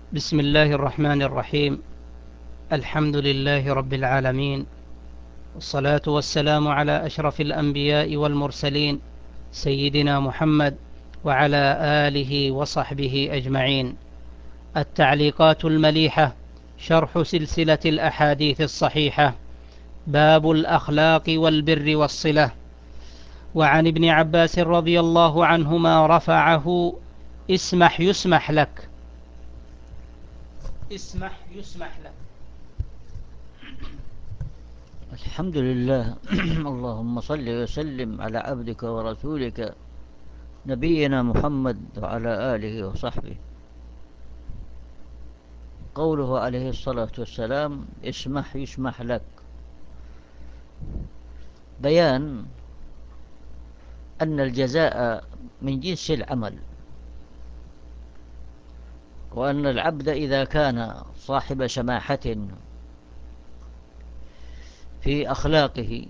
بسم الله الرحمن الرحيم. الحمد لله رب العالمين، والصلاة والسلام على أشرف الأنبياء والمرسلين سيدنا محمد وعلى آله وصحبه أجمعين. التعليقات المليحة، شرح سلسلة الأحاديث الصحيحة، باب الأخلاق والبر والصلة. وعن ابن عباس رضي الله عنهما رفعه: اسمح يسمح لك. اسمح يسمح لك. الحمد لله. اللهم صل وسلم على عبدك ورسولك نبينا محمد وعلى آله وصحبه. قوله عليه الصلاة والسلام: اسمح يسمح لك، بيان أن الجزاء من جنس العمل، وأن العبد إذا كان صاحب سماحة في أخلاقه،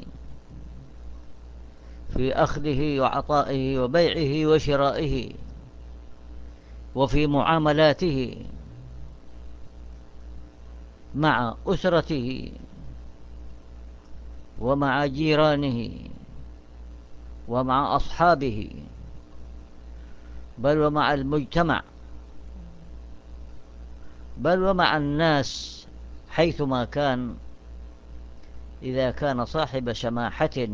في أخذه وعطائه وبيعه وشرائه، وفي معاملاته مع أسرته ومع جيرانه ومع أصحابه، بل ومع المجتمع، بل ومع الناس حيثما كان، إذا كان صاحب سماحة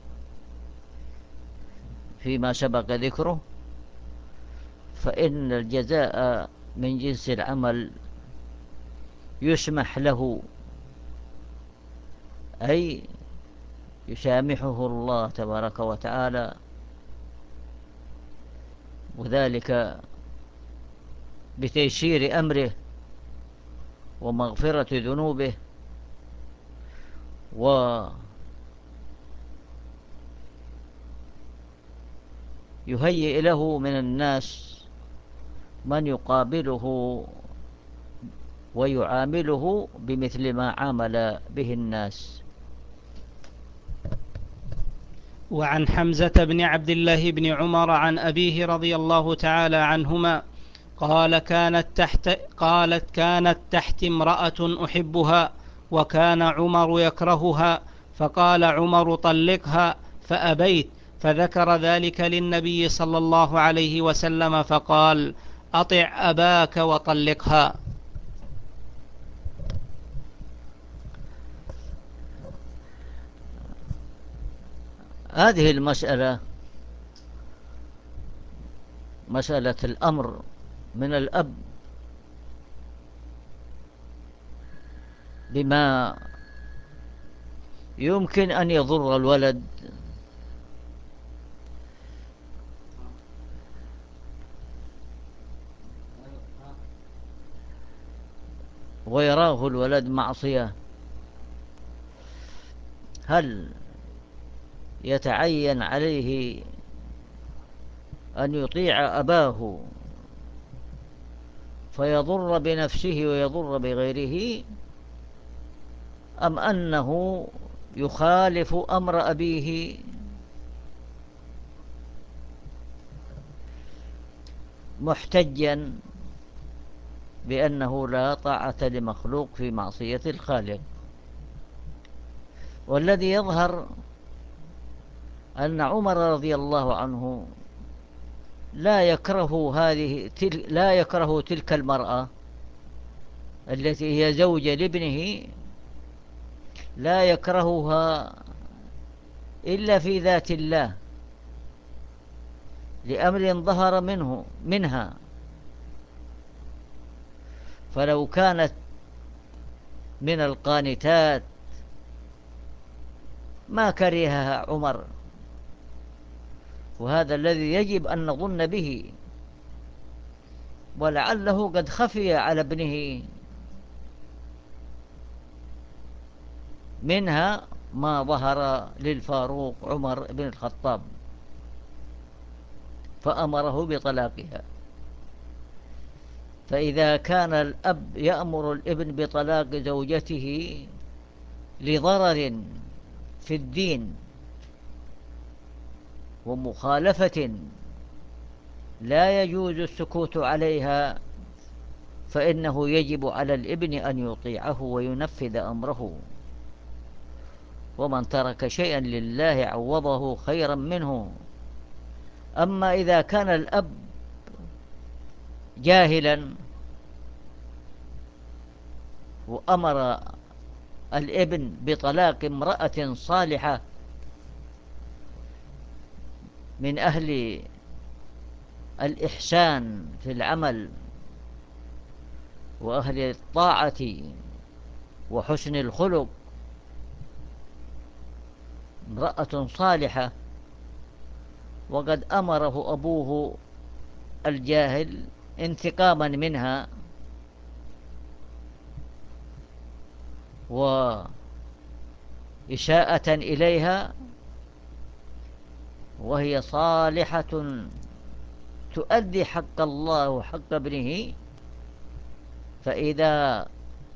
فيما سبق ذكره، فإن الجزاء من جنس العمل يسمح له، أي يسامحه الله تبارك وتعالى، وذلك بتيسير أمره ومغفرة ذنوبه، ويهيئ له من الناس من يقابله ويعامله بمثل ما عامل به الناس. وعن حمزة بن عبد الله بن عمر عن أبيه رضي الله تعالى عنهما قالت كانت تحت امرأة أحبها، وكان عمر يكرهها، فقال عمر: طلقها، فأبيت، فذكر ذلك للنبي صلى الله عليه وسلم فقال: أطع أباك وطلقها. هذه المسألة، مسألة الأمر من الأب بما يمكن أن يضر الولد ويراه الولد معصية، هل يتعين عليه أن يطيع أباه فيضر بنفسه ويضر بغيره، أم أنه يخالف أمر أبيه محتجا بأنه لا طاعة لمخلوق في معصية الخالق؟ والذي يظهر أن عمر رضي الله عنه لا يكره تلك المرأة التي هي زوجة لابنه، لا يكرهها إلا في ذات الله، لأمر ظهر منها. فلو كانت من القانتات ما كرهها عمر، وهذا الذي يجب أن نظن به، ولعله قد خفي على ابنه منها ما ظهر للفاروق عمر بن الخطاب فأمره بطلاقها. فإذا كان الأب يأمر الابن بطلاق زوجته لضرر في الدين ومخالفة لا يجوز السكوت عليها، فإنه يجب على الابن أن يطيعه وينفذ أمره، ومن ترك شيئا لله عوضه خيرا منه. أما إذا كان الأب جاهلا وأمر الابن بطلاق امرأة صالحة من أهل الإحسان في العمل وأهل الطاعة وحسن الخلق، امرأة صالحة، وقد أمره أبوه الجاهل انتقاما منها وإساءة إليها، وهي صالحة تؤدي حق الله وحق ابنه، فإذا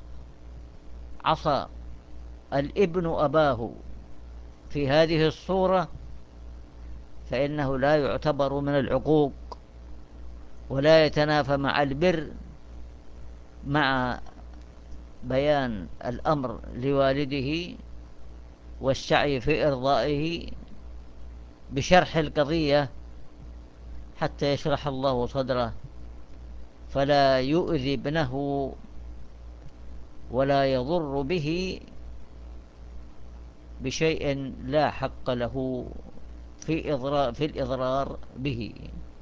عصى الابن أباه في هذه الصورة فإنه لا يعتبر من العقوق، ولا يتنافى مع البر، مع بيان الأمر لوالده والسعي في إرضائه بشرح القضية حتى يشرح الله صدره، فلا يؤذي ابنه ولا يضر به بشيء لا حق له في الإضرار به.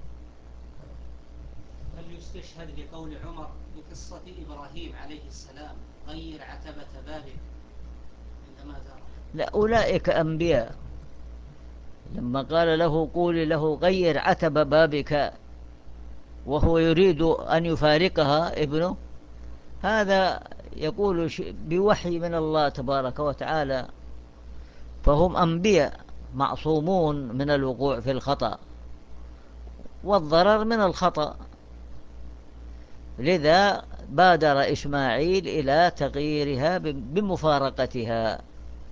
هل يستشهد بقول عمر بقصة إبراهيم عليه السلام غير عتبة بابك عندما زار؟ لا، أولئك أنبياء، لما قال له قول له غير عتب بابك وهو يريد أن يفارقها ابنه، هذا يقول بوحي من الله تبارك وتعالى، فهم أنبياء معصومون من الوقوع في الخطأ والضرر من الخطأ، لذا بادر إسماعيل إلى تغييرها بمفارقتها.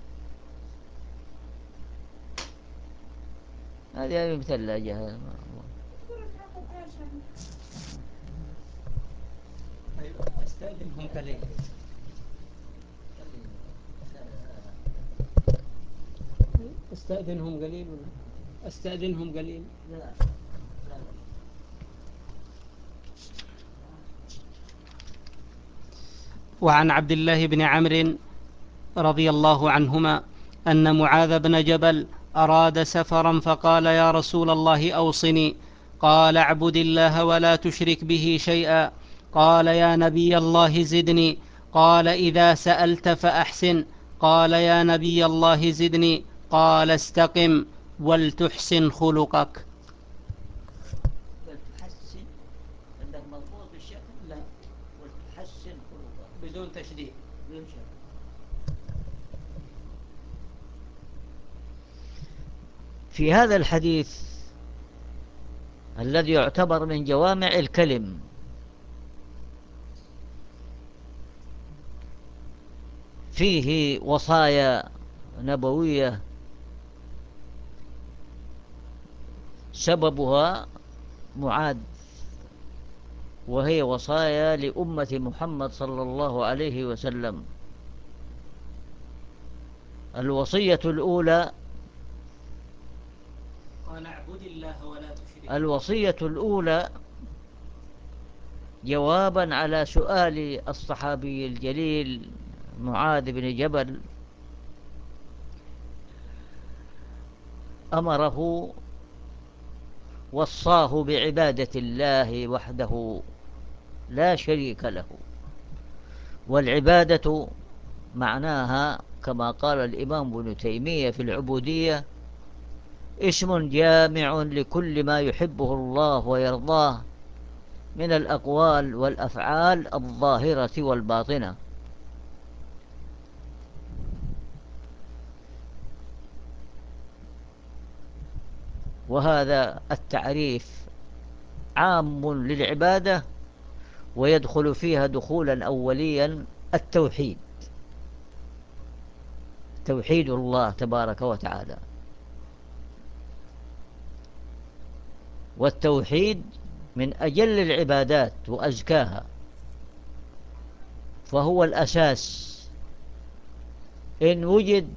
هذه مثلاجة. أستأذنهم قليل. أستأذنهم قليل ولا أستأذنهم قليل؟ لا. وعن عبد الله بن عمرو رضي الله عنهما أن معاذ بن جبل أراد سفرا فقال: يا رسول الله أوصني. قال: اعبد الله ولا تشرك به شيئا. قال: يا نبي الله زدني. قال: إذا سألت فأحسن. قال: يا نبي الله زدني. قال: استقم ولتحسن خلقك. ولتحسن عندك مضبوط بالشكل؟ لا، ولتحسن خلقك بدون تشديد. بدون شك. في هذا الحديث الذي يعتبر من جوامع الكلم فيه وصايا نبوية سببها معاذ، وهي وصايا لأمة محمد صلى الله عليه وسلم. الوصية الأولى: قال: اعبد الله ولا تشرك. الوصية الأولى جوابا على سؤال الصحابي الجليل معاذ بن جبل، أمره وصاه بعبادة الله وحده لا شريك له. والعبادة معناها كما قال الإمام ابن تيمية في العبودية: اسم جامع لكل ما يحبه الله ويرضاه من الأقوال والأفعال الظاهرة والباطنة. وهذا التعريف عام للعبادة، ويدخل فيها دخولا أوليا التوحيد، توحيد الله تبارك وتعالى. والتوحيد من أجل العبادات وأزكاها، فهو الأساس. إن وجد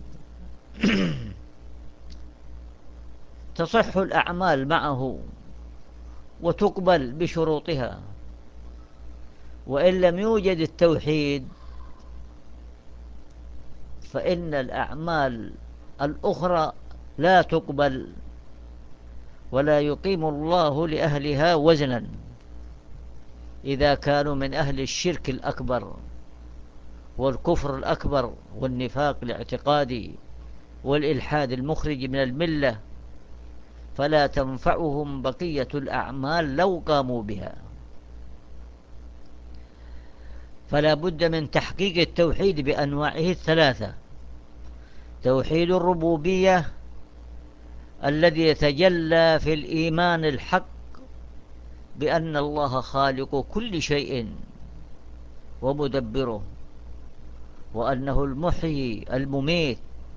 تصح الأعمال معه وتقبل بشروطها، وإن لم يوجد التوحيد فإن الأعمال الأخرى لا تقبل ولا يقيم الله لأهلها وزنا إذا كانوا من أهل الشرك الأكبر والكفر الأكبر والنفاق الاعتقادي والإلحاد المخرج من الملة، فلا تنفعهم بقية الأعمال لو قاموا بها. فلا بد من تحقيق التوحيد بأنواعه الثلاثة: توحيد الربوبية الذي يتجلى في الإيمان الحق بأن الله خالق كل شيء ومدبره، وأنه المحيي المميت،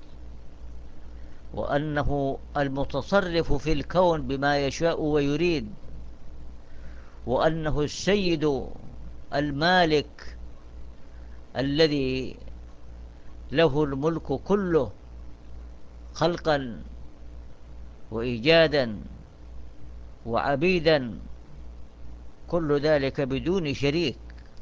وأنه المتصرف في الكون بما يشاء ويريد، وأنه السيد المالك الذي له الملك كله خلقا وإيجادا وعبيدا، كل ذلك بدون شريك.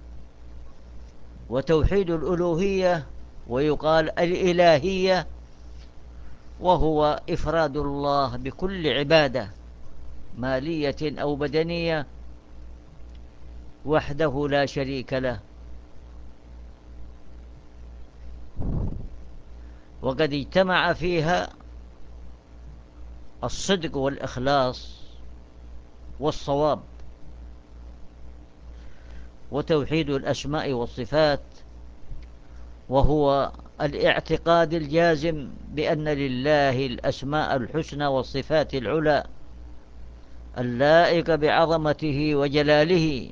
وتوحيد الألوهية ويقال الإلهية، وهو إفراد الله بكل عبادة مالية أو بدنية وحده لا شريك له. وقد اجتمع فيها الصدق والإخلاص والصواب. وتوحيد الأسماء والصفات وهو الاعتقاد الجازم بأن لله الأسماء الحسنى والصفات العلى اللائقة بعظمته وجلاله،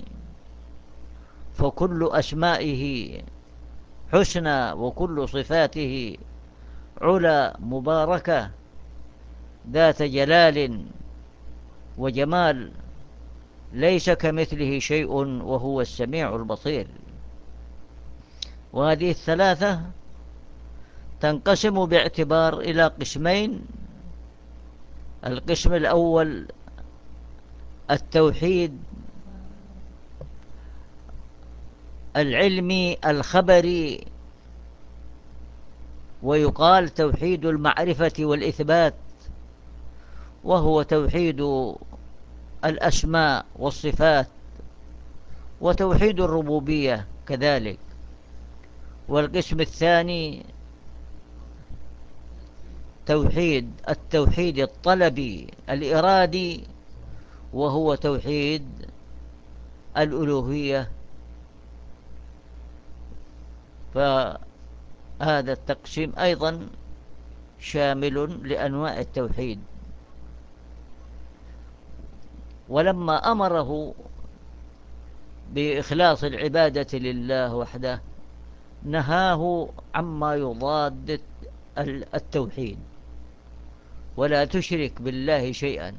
فكل أسمائه حسنى وكل صفاته علا مباركة ذات جلال وجمال، ليس كمثله شيء وهو السميع البصير. وهذه الثلاثة تنقسم باعتبار إلى قسمين: القسم الأول التوحيد العلمي الخبري، ويقال توحيد المعرفة والإثبات، وهو توحيد الأسماء والصفات، وتوحيد الربوبية كذلك. والقسم الثاني التوحيد الطلبي الإرادي، وهو توحيد الألوهية. فهذا التقسيم أيضا شامل لأنواع التوحيد. ولما أمره بإخلاص العبادة لله وحده نهاه عما يضاد التوحيد: ولا تشرك بالله شيئا.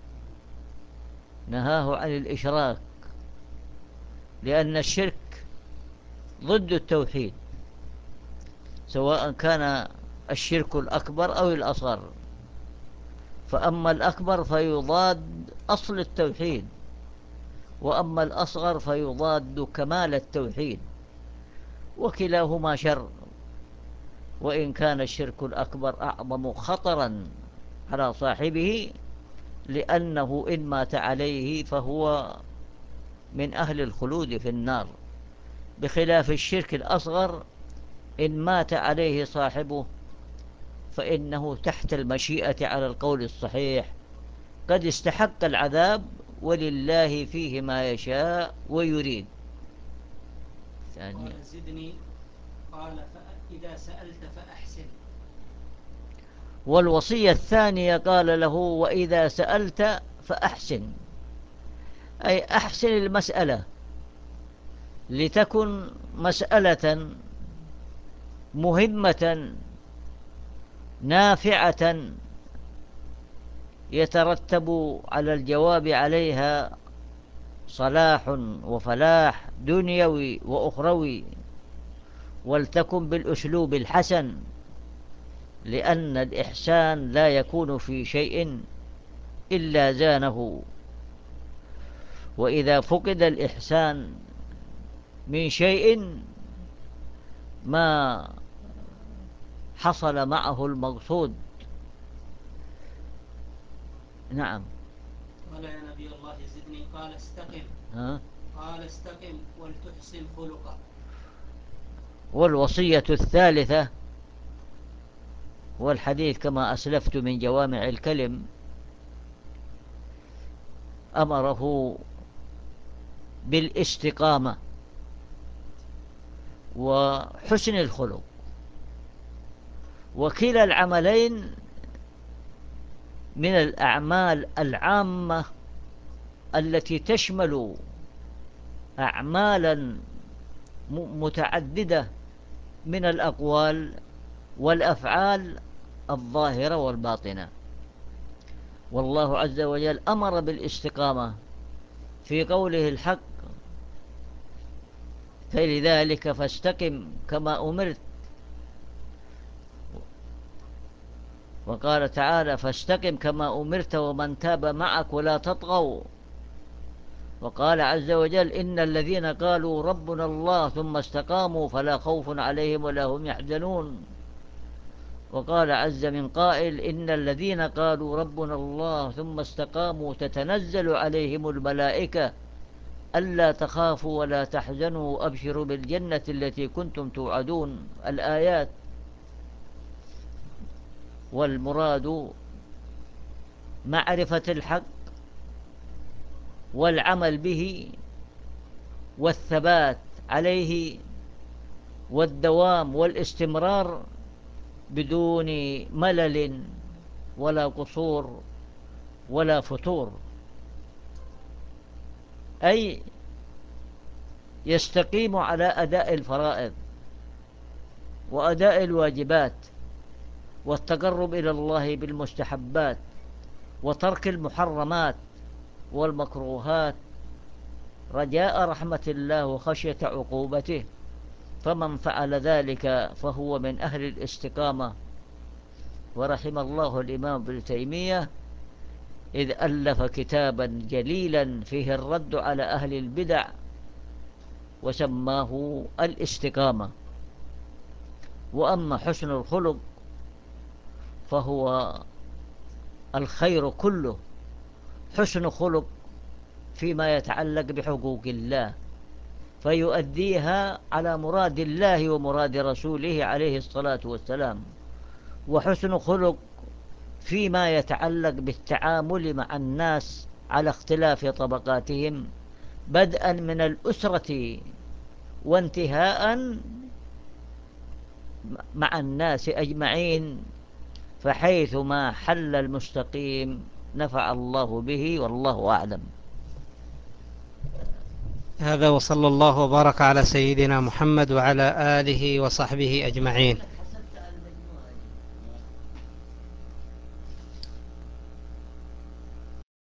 نهاه عن الإشراك، لأن الشرك ضد التوحيد، سواء كان الشرك الأكبر أو الأصغر. فأما الأكبر فيضاد أصل التوحيد، وأما الأصغر فيضاد كمال التوحيد، وكلاهما شر، وإن كان الشرك الأكبر أعظم خطرا على صاحبه، لأنه إن مات عليه فهو من أهل الخلود في النار، بخلاف الشرك الأصغر إن مات عليه صاحبه فإنه تحت المشيئة على القول الصحيح، قد استحق العذاب ولله فيه ما يشاء ويريد. قال زدني، قال إذا سألت فأحسن. والوصية الثانية قال له: وإذا سألت فأحسن، أي أحسن المسألة لتكن مسألة مهمة نافعة يترتب على الجواب عليها صلاح وفلاح دنيوي وأخروي. ولتكن بالأسلوب الحسن، لأن الإحسان لا يكون في شيء إلا زانه، وإذا فقد الإحسان من شيء ما حصل معه المقصود. نعم. قال يا نبي الله زدني، قال استقم. قال استقم ولتحسن خلقا. والوصية الثالثة والحديث كما أسلفت من جوامع الكلم، أمره بالاستقامة وحسن الخلق، وكلا العملين من الأعمال العامة التي تشمل أعمالا متعددة من الأقوال والأفعال الظاهرة والباطنة. والله عز وجل أمر بالاستقامة في قوله الحق: فلذلك فاستقم كما أمرت. وقال تعالى: فاستقم كما أمرت ومن تاب معك ولا تطغوا. وقال عز وجل: إن الذين قالوا ربنا الله ثم استقاموا فلا خوف عليهم ولا هم يحزنون. وقال عز من قائل: إن الذين قالوا ربنا الله ثم استقاموا تتنزل عليهم الملائكة ألا تخافوا ولا تحزنوا أبشروا بالجنة التي كنتم توعدون. الآيات. والمراد معرفة الحق والعمل به والثبات عليه والدوام والاستمرار بدون ملل ولا قصور ولا فتور، أي يستقيم على أداء الفرائض وأداء الواجبات والتقرب إلى الله بالمستحبات وترك المحرمات والمكروهات رجاء رحمة الله وخشية عقوبته. فمن فعل ذلك فهو من أهل الاستقامة. ورحم الله الإمام ابن تيمية إذ ألف كتابا جليلا فيه الرد على أهل البدع وسماه الاستقامة. وأما حسن الخلق فهو الخير كله. حسن خلق فيما يتعلق بحقوق الله فيؤديها على مراد الله ومراد رسوله عليه الصلاة والسلام، وحسن خلق فيما يتعلق بالتعامل مع الناس على اختلاف طبقاتهم، بدءا من الأسرة وانتهاء مع الناس أجمعين، فحيثما حل المستقيم نفع الله به، والله أعلم. هذا، وصلى الله وبارك على سيدنا محمد وعلى آله وصحبه أجمعين.